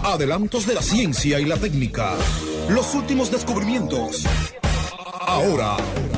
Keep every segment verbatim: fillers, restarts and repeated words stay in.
Adelantos de la ciencia y la técnica. Los últimos descubrimientos. Ahora.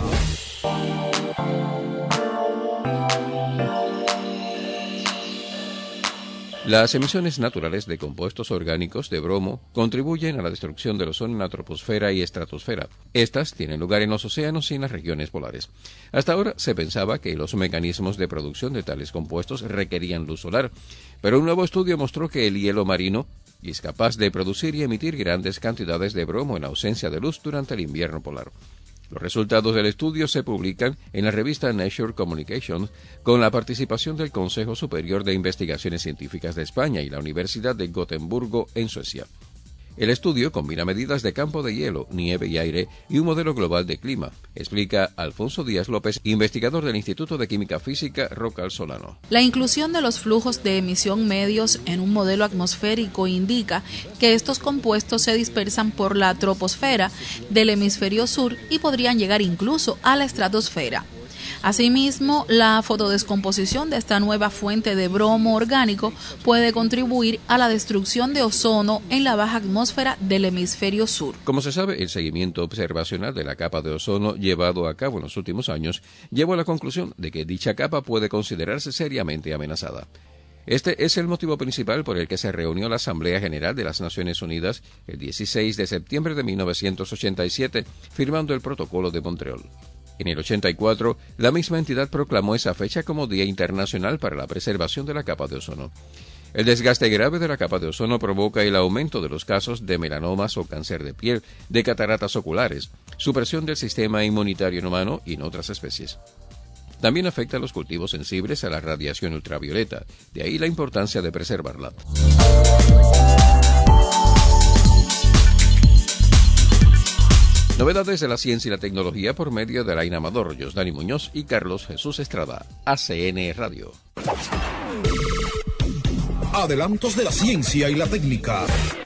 Las emisiones naturales de compuestos orgánicos de bromo contribuyen a la destrucción del ozono en la troposfera y estratosfera. Estas tienen lugar en los océanos y en las regiones polares. Hasta ahora se pensaba que los mecanismos de producción de tales compuestos requerían luz solar, pero un nuevo estudio mostró que el hielo marino es capaz de producir y emitir grandes cantidades de bromo en ausencia de luz durante el invierno polar. Los resultados del estudio se publican en la revista Nature Communications con la participación del Consejo Superior de Investigaciones Científicas de España y la Universidad de Gotemburgo en Suecia. El estudio combina medidas de campo de hielo, nieve y aire y un modelo global de clima, explica Alfonso Díaz López, investigador del Instituto de Química Física Rocal Solano. La inclusión de los flujos de emisión medios en un modelo atmosférico indica que estos compuestos se dispersan por la troposfera del hemisferio sur y podrían llegar incluso a la estratosfera. Asimismo, la fotodescomposición de esta nueva fuente de bromo orgánico puede contribuir a la destrucción de ozono en la baja atmósfera del hemisferio sur. Como se sabe, el seguimiento observacional de la capa de ozono llevado a cabo en los últimos años llevó a la conclusión de que dicha capa puede considerarse seriamente amenazada. Este es el motivo principal por el que se reunió la Asamblea General de las Naciones Unidas el dieciséis de septiembre de mil novecientos ochenta y siete, firmando el Protocolo de Montreal. En el ochenta y cuatro, la misma entidad proclamó esa fecha como Día Internacional para la Preservación de la Capa de Ozono. El desgaste grave de la capa de ozono provoca el aumento de los casos de melanomas o cáncer de piel, de cataratas oculares, supresión del sistema inmunitario en humano y en otras especies. También afecta a los cultivos sensibles a la radiación ultravioleta, de ahí la importancia de preservarla. Novedades de la ciencia y la tecnología por medio de Alain Amador, Josdani Muñoz y Carlos Jesús Estrada. A C N Radio. Adelantos de la ciencia y la técnica.